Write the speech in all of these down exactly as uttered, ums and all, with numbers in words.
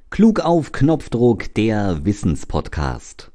Klug auf Knopfdruck, der Wissenspodcast.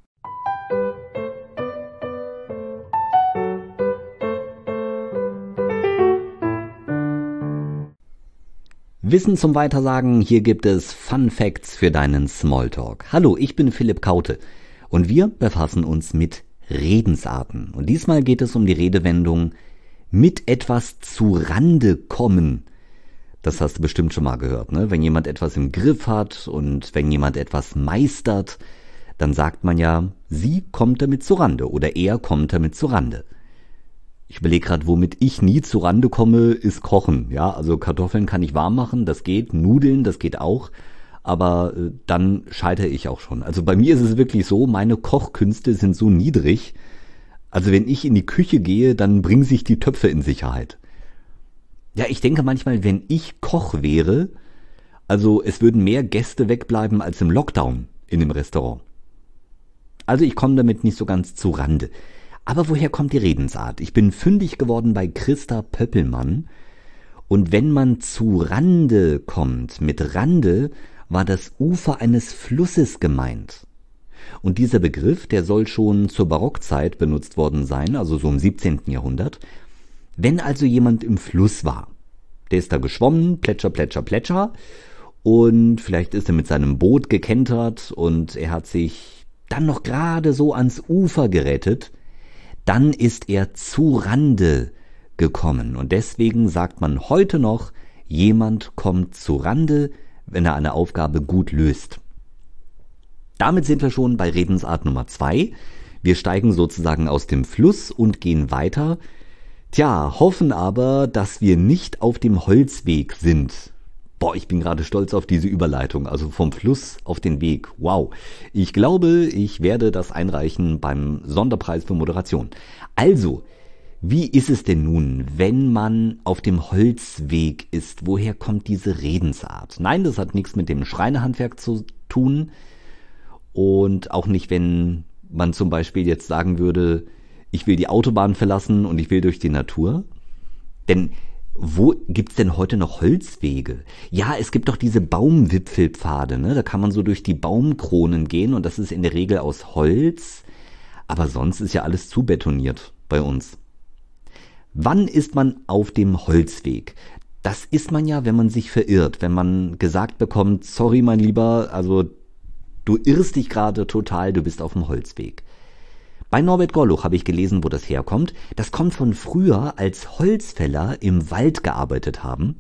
Wissen zum Weitersagen, hier gibt es Fun Facts für deinen Smalltalk. Hallo, ich bin Philipp Kaute und wir befassen uns mit Redensarten. Und diesmal geht es um die Redewendung mit etwas zu Rande kommen. Das hast du bestimmt schon mal gehört, ne? Wenn jemand etwas im Griff hat und wenn jemand etwas meistert, dann sagt man ja, sie kommt damit zu Rande oder er kommt damit zu Rande. Ich überlege gerade, womit ich nie zu Rande komme, ist Kochen. Ja, also Kartoffeln kann ich warm machen, das geht, Nudeln, das geht auch, aber äh, dann scheitere ich auch schon. Also bei mir ist es wirklich so, meine Kochkünste sind so niedrig, also wenn ich in die Küche gehe, dann bringen sich die Töpfe in Sicherheit. Ja, ich denke manchmal, wenn ich Koch wäre, also es würden mehr Gäste wegbleiben als im Lockdown in dem Restaurant. Also ich komme damit nicht so ganz zu Rande. Aber woher kommt die Redensart? Ich bin fündig geworden bei Christa Pöppelmann. Und wenn man zu Rande kommt, mit Rande war das Ufer eines Flusses gemeint. Und dieser Begriff, der soll schon zur Barockzeit benutzt worden sein, also so im siebzehnten Jahrhundert. Wenn also jemand im Fluss war, der ist da geschwommen, plätscher, plätscher, plätscher, und vielleicht ist er mit seinem Boot gekentert und er hat sich dann noch gerade so ans Ufer gerettet, dann ist er zu Rande gekommen. Und deswegen sagt man heute noch, jemand kommt zu Rande, wenn er eine Aufgabe gut löst. Damit sind wir schon bei Redensart Nummer zwei. Wir steigen sozusagen aus dem Fluss und gehen weiter. Tja, hoffen aber, dass wir nicht auf dem Holzweg sind. Boah, ich bin gerade stolz auf diese Überleitung, also vom Fluss auf den Weg. Wow. Ich glaube, ich werde das einreichen beim Sonderpreis für Moderation. Also, wie ist es denn nun, wenn man auf dem Holzweg ist? Woher kommt diese Redensart? Nein, das hat nichts mit dem Schreinerhandwerk zu tun. Und auch nicht, wenn man zum Beispiel jetzt sagen würde, ich will die Autobahn verlassen und ich will durch die Natur. Denn wo gibt's denn heute noch Holzwege? Ja, es gibt doch diese Baumwipfelpfade, ne? Da kann man so durch die Baumkronen gehen und das ist in der Regel aus Holz. Aber sonst ist ja alles zubetoniert bei uns. Wann ist man auf dem Holzweg? Das ist man ja, wenn man sich verirrt, wenn man gesagt bekommt, sorry mein Lieber, also du irrst dich gerade total, du bist auf dem Holzweg. Bei Norbert Gorluch habe ich gelesen, wo das herkommt. Das kommt von früher, als Holzfäller im Wald gearbeitet haben.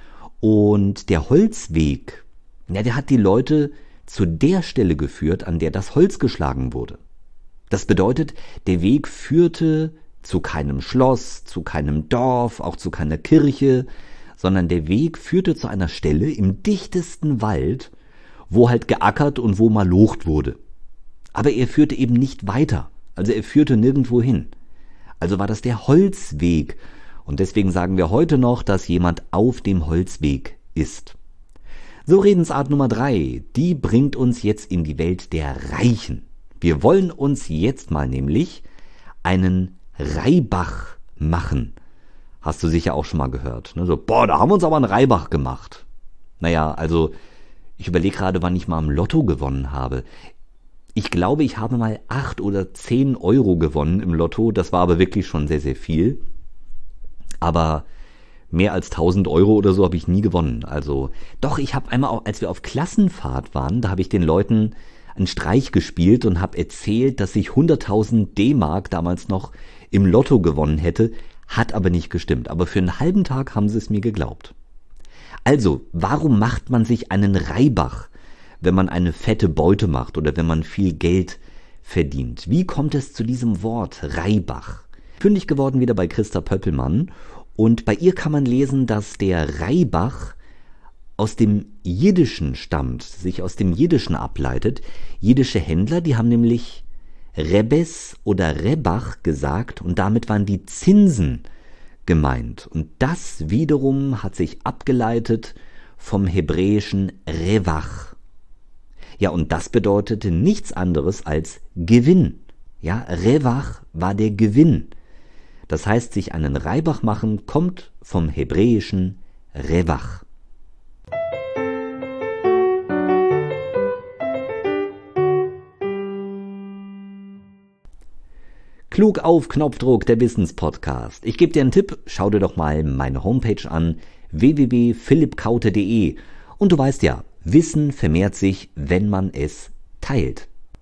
Und der Holzweg, ja, der hat die Leute zu der Stelle geführt, an der das Holz geschlagen wurde. Das bedeutet, der Weg führte zu keinem Schloss, zu keinem Dorf, auch zu keiner Kirche, sondern der Weg führte zu einer Stelle im dichtesten Wald, wo halt geackert und wo malocht wurde. Aber er führte eben nicht weiter. Also er führte nirgendwo hin. Also war das der Holzweg. Und deswegen sagen wir heute noch, dass jemand auf dem Holzweg ist. So, Redensart Nummer drei, die bringt uns jetzt in die Welt der Reichen. Wir wollen uns jetzt mal nämlich einen Reibach machen. Hast du sicher auch schon mal gehört. Ne? So, boah, da haben wir uns aber einen Reibach gemacht. Naja, also ich überlege gerade, wann ich mal im Lotto gewonnen habe. Ich glaube, ich habe mal acht oder zehn Euro gewonnen im Lotto. Das war aber wirklich schon sehr, sehr viel. Aber mehr als tausend Euro oder so habe ich nie gewonnen. Also doch, ich habe einmal, auch, als wir auf Klassenfahrt waren, da habe ich den Leuten einen Streich gespielt und habe erzählt, dass ich hunderttausend D-Mark damals noch im Lotto gewonnen hätte. Hat aber nicht gestimmt. Aber für einen halben Tag haben sie es mir geglaubt. Also, warum macht man sich einen Reibach, wenn man eine fette Beute macht oder wenn man viel Geld verdient? Wie kommt es zu diesem Wort Reibach? Fündig geworden wieder bei Christa Pöppelmann und bei ihr kann man lesen, dass der Reibach aus dem Jiddischen stammt, sich aus dem Jiddischen ableitet. Jiddische Händler, die haben nämlich Rebes oder Rebach gesagt und damit waren die Zinsen gemeint. Und das wiederum hat sich abgeleitet vom hebräischen Revach. Ja, und das bedeutete nichts anderes als Gewinn. Ja, Revach war der Gewinn. Das heißt, sich einen Reibach machen, kommt vom hebräischen Revach. Klug auf Knopfdruck, der Wissenspodcast. Ich gebe dir einen Tipp, schau dir doch mal meine Homepage an, w w w punkt philipp kaute punkt de. Und du weißt ja, Wissen vermehrt sich, wenn man es teilt.